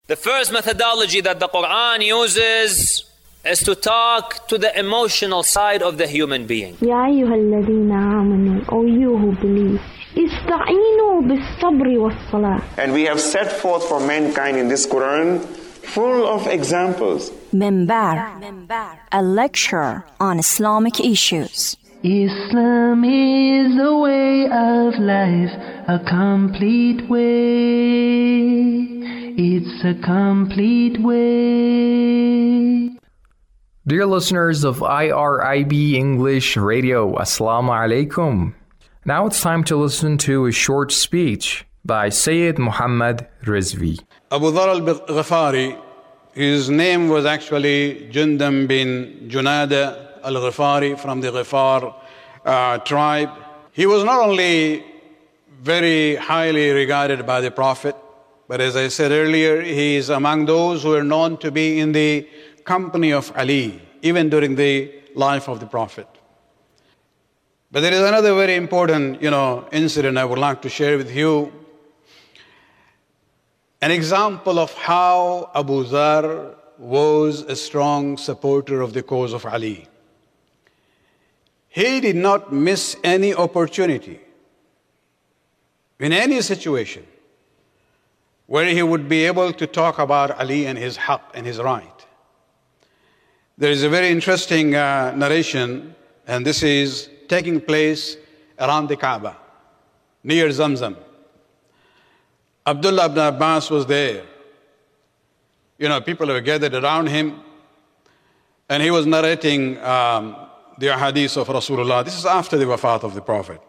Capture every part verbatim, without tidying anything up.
The first methodology that the Quran uses is to talk to the emotional side of the human being. يا أيها الذين آمنوا, O you who believe, استعينوا بالصبر والصلاة. And we have set forth for mankind in this Quran full of examples. Minbar, a lecture on Islamic issues. Islam is a way of life, a complete way. It's a complete way. Dear listeners of I R I B English Radio, Assalamu alaikum. Now it's time to listen to a short speech by Sayyid Muhammad Rizvi. Abu Dharr al-Ghifari, his name was actually Jundam bin Junada al-Ghifari from the Ghifar uh, tribe. He was not only very highly regarded by the Prophet, but as I said earlier, he is among those who are known to be in the company of Ali, even during the life of the Prophet. But there is another very important, you know, incident I would like to share with you. An example of how Abu Dharr was a strong supporter of the cause of Ali. He did not miss any opportunity in any situation where he would be able to talk about Ali and his haqq and his right. There is a very interesting uh, narration, and this is taking place around the Kaaba, near Zamzam. Abdullah ibn Abbas was there. You know, people were gathered around him, and he was narrating um, the hadith of Rasulullah. This is after the wafat of the Prophet.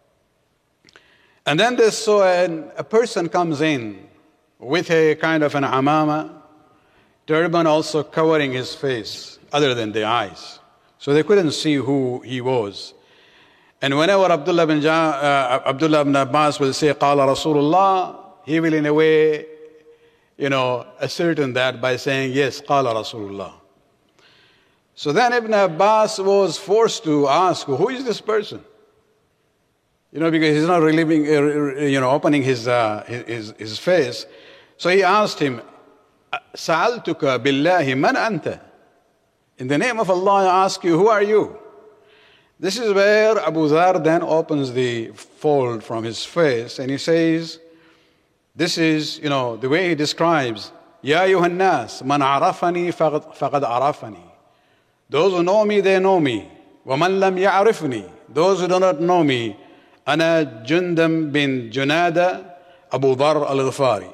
And then they saw an, a person comes in with a kind of an amama, turban also covering his face, other than the eyes. So they couldn't see who he was. And whenever Abdullah ibn, ja, uh, Abdullah ibn Abbas will say, Qala Rasulullah, he will in a way, you know, ascertain that by saying, yes, Qala Rasulullah. So then Ibn Abbas was forced to ask, who is this person? You know, because he's not relieving, uh, you know, opening his, uh, his, his face. So he asked him, Sa'altuka billahi man anta? In the name of Allah, I ask you, who are you? This is where Abu Dharr then opens the fold from his face and he says, this is, you know, the way he describes, Ya ayyuhan nas, man arafani faqad arafani. Those who know me, they know me. Wa man lam ya'rifni. Those who do not know me, ana Jundam bin Junada Abu Dharr al-Ghifari.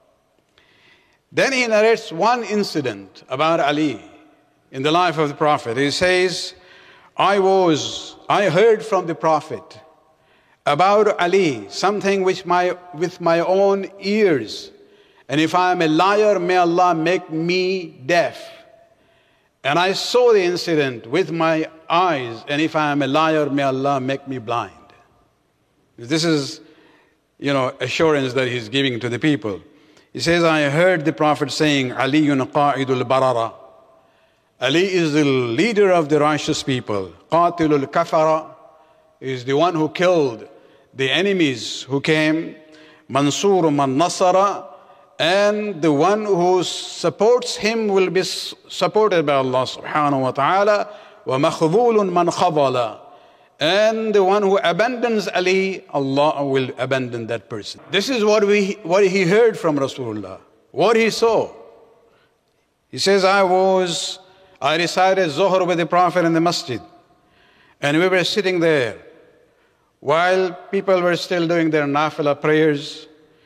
Then he narrates one incident about Ali in the life of the Prophet. He says, I was, I heard from the Prophet about Ali, something which my, with my own ears. And if I am a liar, may Allah make me deaf. And I saw the incident with my eyes, and if I am a liar, may Allah make me blind. This is, you know, assurance that he's giving to the people. He says, I heard the Prophet saying, Aliyun qa'idul barara. Ali is the leader of the righteous people. Qatilul kafara is the one who killed the enemies who came. Mansur man nasara, and the one who supports him will be supported by Allah subhanahu wa ta'ala. Wa makhdhulun man khadala. And the one who abandons Ali, Allah will abandon that person. This is what we what he heard from Rasulullah, what he saw. He says, I was, I recited Zuhr with the Prophet in the masjid. And we were sitting there while people were still doing their nafilah prayers.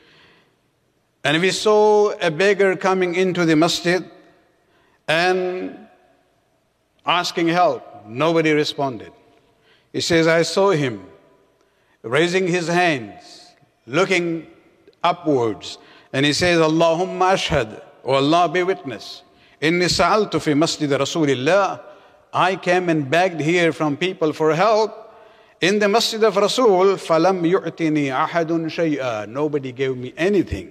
And we saw a beggar coming into the masjid and asking help. Nobody responded. He says, I saw him raising his hands, looking upwards. And he says, Allahumma ashhad, O Allah be witness. Inni sa'altu fi masjid Rasulillah. I came and begged here from people for help. In the masjid of Rasul, falam yu'tini ahadun shay'a. Nobody gave me anything.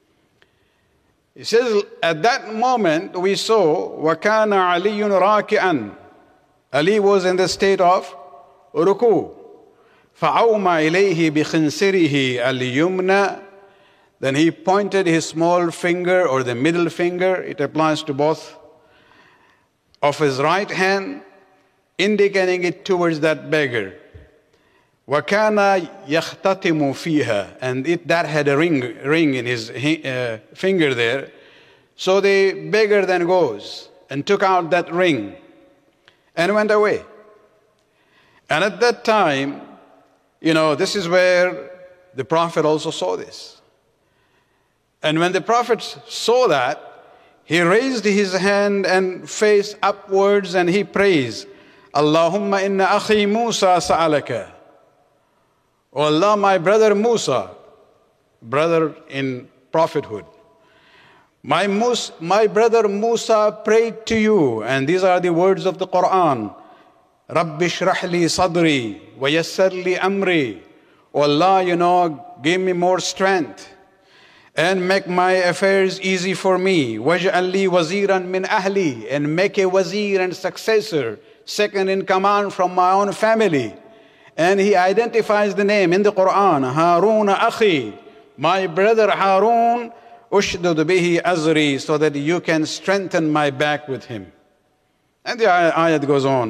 He says, at that moment we saw, وَكَانَ عَلِيٌّ رَاكِعًا. Ali was in the state of ruku. فَعَوْمَ إِلَيْهِ بِخِنْسِرِهِ الْيُمْنَى. Then he pointed his small finger, or the middle finger, it applies to both, of his right hand, indicating it towards that beggar. وَكَانَ يَخْتَتِمُ فِيهَا, and it, that had a ring, ring in his uh, finger there. So the beggar then goes and took out that ring and went away. And at that time, you know, this is where the Prophet also saw this. And when the Prophet saw that, he raised his hand and face upwards and he prays, Allahumma inna akhi Musa sa'alaka. O Allah, my brother Musa, brother in prophethood, my, Mus, my brother Musa prayed to you, and these are the words of the Quran. Rabbi shrah li sadri wa yassir li amri. O Allah, you know, give me more strength and make my affairs easy for me. Waj'al li waziran min ahli, and make a wazir and successor, second in command from my own family. And he identifies the name in the Quran, Harun akhi, my brother Harun, ushdud bihi azri, so that you can strengthen my back with him. And the ayat goes on.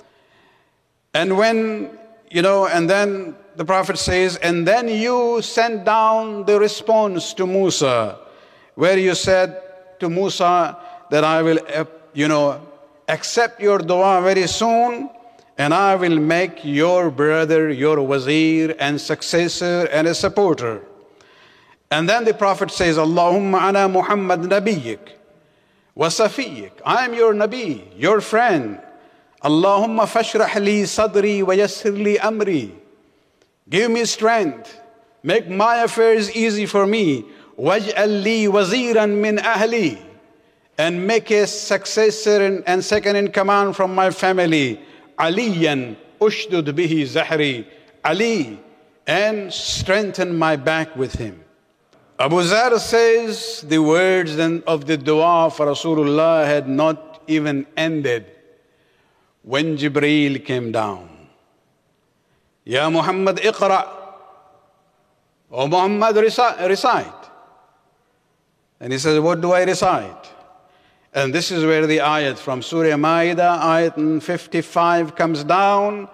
And when, you know, and then the Prophet says, and then you sent down the response to Musa, where you said to Musa that I will, uh, you know, accept your dua very soon, and I will make your brother your wazir and successor and a supporter. And then the Prophet says, Allahumma ana Muhammad nabiyyik wa safiyyik. I am your Nabi, your friend. Allahumma fashrah li sadri wa yassir li amri. Give me strength. Make my affairs easy for me. Waj'al li waziran min ahli. And make a successor and, and second in command from my family. Aliyan ushdud bihi zahri. Ali, and strengthen my back with him. Abu Zar says the words of the dua for Rasulullah had not even ended when Jibreel came down. Ya Muhammad iqra. O Muhammad, recite. And he says, what do I recite? And this is where the ayat from Surah Ma'idah, ayat fifty-five comes down.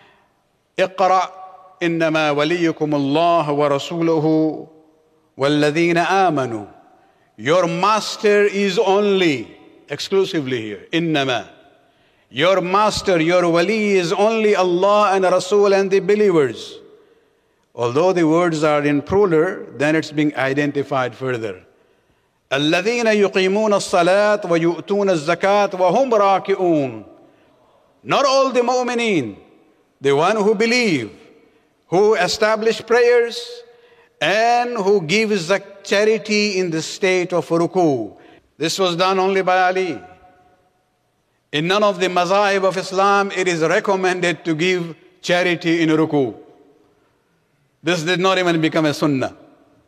Iqra innama waliyukum Allah wa rasuluhu walladhina amanu. Your master is only, exclusively here, innama. Your master, your wali is only Allah and Rasul and the believers. Although the words are in plural, then it's being identified further. الَّذِينَ يُقِيمُونَ الصَّلَاةَ وَيُؤْتُونَ الزَّكَاةَ وَهُمْ رَاكِعُونَ. Not all the mu'mineen, the one who believe, who establish prayers, and who gives the charity in the state of ruku. This was done only by Ali. In none of the mazahib of Islam, it is recommended to give charity in ruku. This did not even become a sunnah.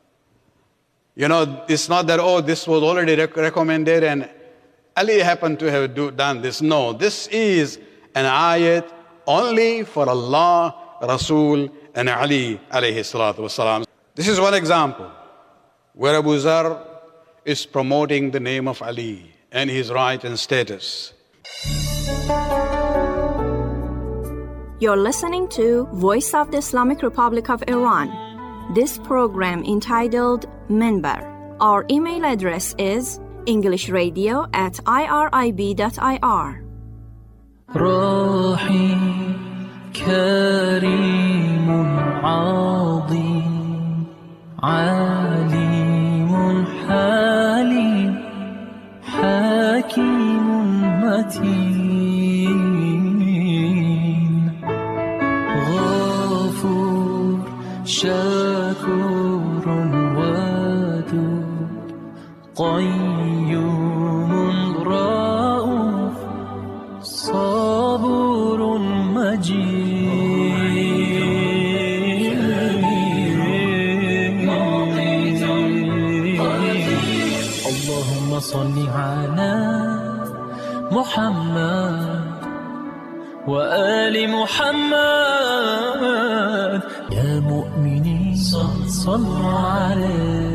You know, it's not that, oh, this was already rec- recommended and Ali happened to have do, done this. No, this is an ayat only for Allah, Rasul, and Ali alayhi salatu wasalam. This is one example where Abu Zar is promoting the name of Ali and his right and status. You're listening to Voice of the Islamic Republic of Iran. This program entitled Minbar. Our email address is englishradio at irib.ir. Rahim Kareem Azim Alim Halim Hakim Mateen Ghafur Shakur Wadud Qayyum Ra'uf Sabur Majid Allahumma salli ala Muhammad wa ali Muhammad. Ya mu'minin sallu alayhi